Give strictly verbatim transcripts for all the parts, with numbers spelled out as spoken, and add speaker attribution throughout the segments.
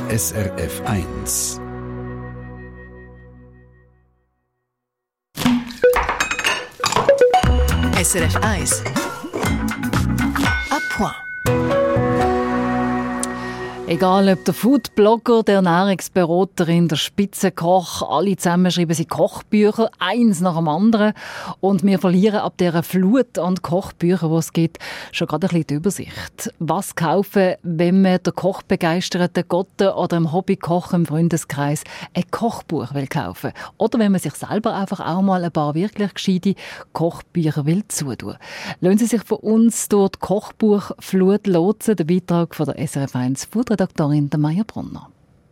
Speaker 1: S R F eins.
Speaker 2: S R F eins. À point.
Speaker 3: Egal ob der Foodblogger, der Ernährungsberaterin, der Spitzenkoch, alle zusammen schreiben sie Kochbücher, eins nach dem anderen. Und wir verlieren ab dieser Flut an Kochbüchern, die es gibt, schon gerade ein bisschen die Übersicht. Was kaufen, wenn man der kochbegeisterten Gotte oder dem Hobbykoch im Freundeskreis ein Kochbuch will kaufen? Oder wenn man sich selber einfach auch mal ein paar wirklich gescheite Kochbücher will zutun. Lassen Sie sich von uns durch die Kochbuchflut lotsen. Der Beitrag von der S R F eins Food Redaktorin Maya Brunner.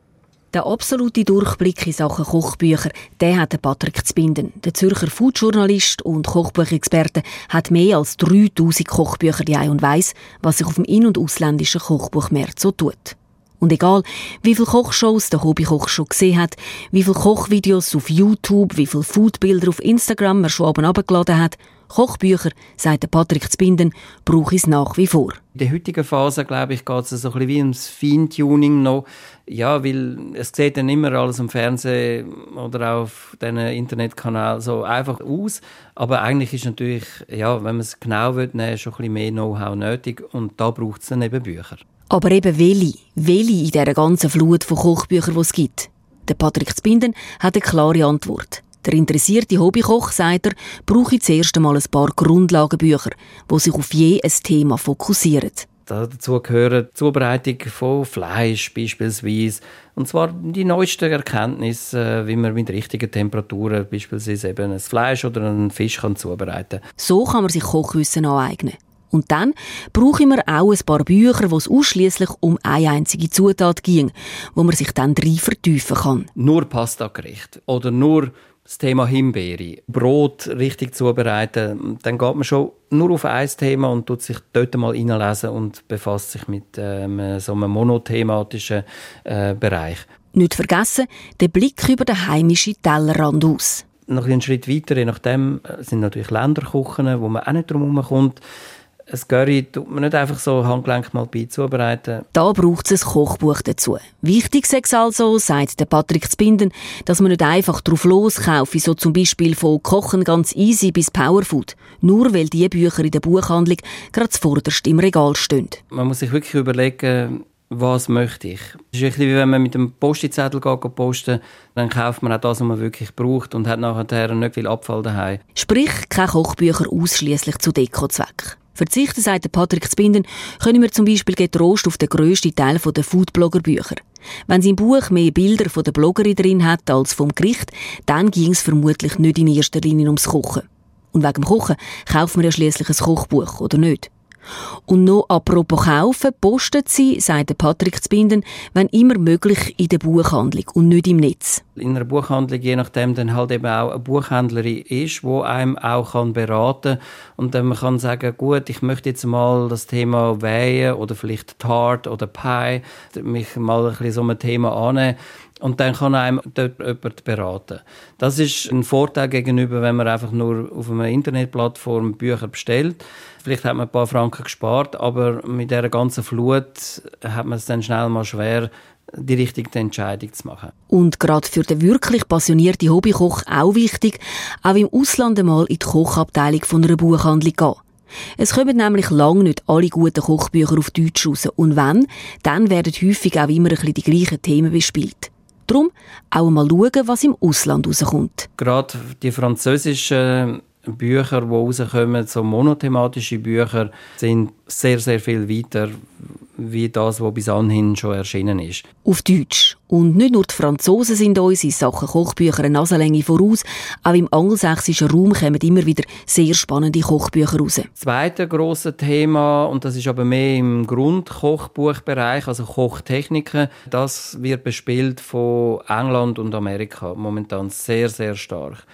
Speaker 4: Der absolute Durchblick in Sachen Kochbücher, den hat Patrick Zbinden. Der Zürcher Foodjournalist und Kochbuchexperte hat mehr als dreitausend Kochbücher die und weiss, was sich auf dem in- und ausländischen Kochbuchmarkt so tut. Und egal, wie viele Kochshows der Hobbykoch schon gesehen hat, wie viele Kochvideos auf YouTube, wie viele Foodbilder auf Instagram er schon oben runtergeladen hat, Kochbücher, sagt Patrick Zbinden, brauche ich es nach wie vor.
Speaker 5: In der heutigen Phase, glaube ich, geht es so ein bisschen wie ums Feintuning noch. Ja, weil es sieht dann immer alles am Fernsehen oder auf diesen Internetkanälen so einfach aus. Aber eigentlich ist natürlich, ja, wenn man es genau will, nehmen, schon ein bisschen mehr Know-how nötig. Und da braucht es dann eben Bücher.
Speaker 4: Aber eben welche? Welche in dieser ganzen Flut von Kochbüchern, die es gibt? Der Patrick Zbinden hat eine klare Antwort. Der interessierte Hobbykoch, sagt er, brauche zuerst einmal ein paar Grundlagenbücher, die sich auf je ein Thema fokussieren.
Speaker 5: Dazu gehören die Zubereitung von Fleisch beispielsweise. Und zwar die neuesten Erkenntnisse, wie man mit richtigen Temperaturen beispielsweise eben ein Fleisch oder einen Fisch kann zubereiten kann.
Speaker 4: So kann man sich Kochwissen aneignen. Und dann brauchen wir auch ein paar Bücher, wo es ausschliesslich um eine einzige Zutat ging, wo man sich dann drin vertiefen kann.
Speaker 5: Nur Pastagericht oder nur das Thema Himbeere, Brot richtig zubereiten, dann geht man schon nur auf ein Thema und tut sich dort mal reinlesen und befasst sich mit ähm, so einem monothematischen äh, Bereich.
Speaker 4: Nicht vergessen, den Blick über den heimischen Tellerrand aus.
Speaker 5: Noch einen Schritt weiter, je nachdem, sind natürlich Länderkochen, wo man auch nicht drum herum kommt. Ein Curry tut man nicht einfach so Handgelenk mal bei zubereiten.
Speaker 4: Da braucht es ein Kochbuch dazu. Wichtig ist es also, sagt der Patrick Zbinden, dass man nicht einfach drauf loskaufe, so zum Beispiel von Kochen ganz easy bis Powerfood, nur weil diese Bücher in der Buchhandlung gerade zuvorderst im Regal stehen.
Speaker 5: Man muss sich wirklich überlegen, was möchte ich. Es ist ein bisschen wie wenn man mit dem Postizettel geht, posten, dann kauft man auch das, was man wirklich braucht und hat nachher nicht viel Abfall daheim.
Speaker 4: Sprich, keine Kochbücher ausschliesslich zu Dekozweck. Verzichten, sagt Patrick Zbinden, können wir zum Beispiel getrost auf den grössten Teil der Foodblogger-Bücher. Wenn sie im Buch mehr Bilder von der Bloggerin drin hat als vom Gericht, dann ging es vermutlich nicht in erster Linie ums Kochen. Und wegen dem Kochen kaufen wir ja schliesslich ein Kochbuch, oder nicht? Und noch apropos kaufen, postet sie, sagt Patrick Zbinden, wenn immer möglich in der Buchhandlung und nicht im Netz.
Speaker 5: In einer Buchhandlung, je nachdem, dann halt eben auch eine Buchhändlerin ist, die einem auch beraten kann. Und dann man kann sagen, gut, ich möchte jetzt mal das Thema Weihen oder vielleicht Tart oder Pie, mich mal ein bisschen so ein Thema annehmen. Und dann kann einem dort jemand beraten. Das ist ein Vorteil gegenüber, wenn man einfach nur auf einer Internetplattform Bücher bestellt. Vielleicht hat man ein paar Franken gespart, aber mit dieser ganzen Flut hat man es dann schnell mal schwer, die richtige Entscheidung zu machen.
Speaker 4: Und gerade für den wirklich passionierten Hobbykoch auch wichtig, auch im Ausland einmal in die Kochabteilung von einer Buchhandlung gehen. Es kommen nämlich lange nicht alle guten Kochbücher auf Deutsch raus. Und wenn, dann werden häufig auch immer ein bisschen die gleichen Themen bespielt. Darum auch mal schauen, was im Ausland rauskommt.
Speaker 5: Gerade die französischen Bücher, die rauskommen, so monothematische Bücher, sind sehr, sehr viel weiter wie das, was bis anhin schon erschienen ist.
Speaker 4: Auf Deutsch. Und nicht nur die Franzosen sind uns in Sachen Kochbücher eine Nasenlänge voraus, auch im angelsächsischen Raum kommen immer wieder sehr spannende Kochbücher raus.
Speaker 5: Das zweite grosse Thema, und das ist aber mehr im Grundkochbuchbereich, also Kochtechniken, das wird bespielt von England und Amerika momentan sehr, sehr stark.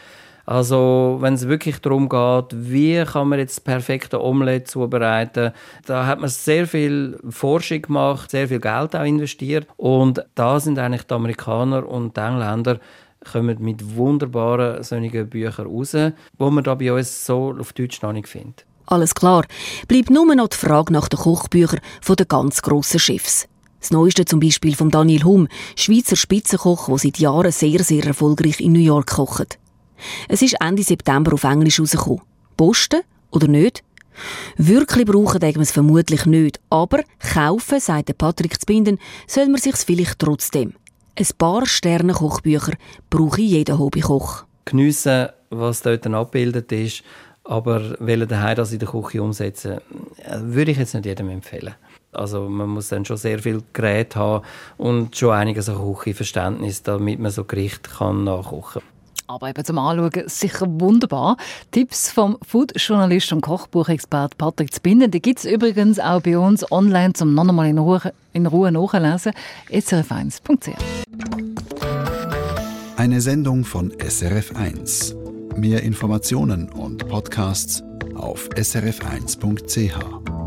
Speaker 5: Also wenn es wirklich darum geht, wie kann man jetzt das perfekte Omelette zubereiten, da hat man sehr viel Forschung gemacht, sehr viel Geld auch investiert. Und da sind eigentlich die Amerikaner und die Engländer kommen mit wunderbaren solchen Büchern raus, wo man da bei uns so auf Deutsch noch nicht findet.
Speaker 4: Alles klar. Bleibt nur noch die Frage nach den Kochbüchern von den ganz grossen Chefs. Das Neueste zum Beispiel von Daniel Humm, Schweizer Spitzenkoch, der seit Jahren sehr, sehr erfolgreich in New York kocht. Es ist Ende September auf Englisch rausgekommen. Posten oder nicht? Wirklich brauchen wir es vermutlich nicht, aber kaufen, sagt Patrick Zbinden, soll man sich vielleicht trotzdem. Ein paar Sterne-Kochbücher brauche jeder Hobbykoch.
Speaker 5: Geniessen, was dort abgebildet ist, aber wollen daheim das in der Küche umsetzen, würde ich jetzt nicht jedem empfehlen. Also man muss dann schon sehr viel Gerät haben und schon einiges an Küchenverständnis, damit man so Gerichte kann nachkochen kann.
Speaker 3: Aber eben zum Anschauen sicher wunderbar. Tipps vom Food-Journalist und Kochbuchexpert Patrick Zbinden, die gibt es übrigens auch bei uns online zum noch einmal in Ruhe, in Ruhe nachlesen. S R F eins punkt c h.
Speaker 1: Eine Sendung von S R F eins. Mehr Informationen und Podcasts auf S R F eins punkt c h.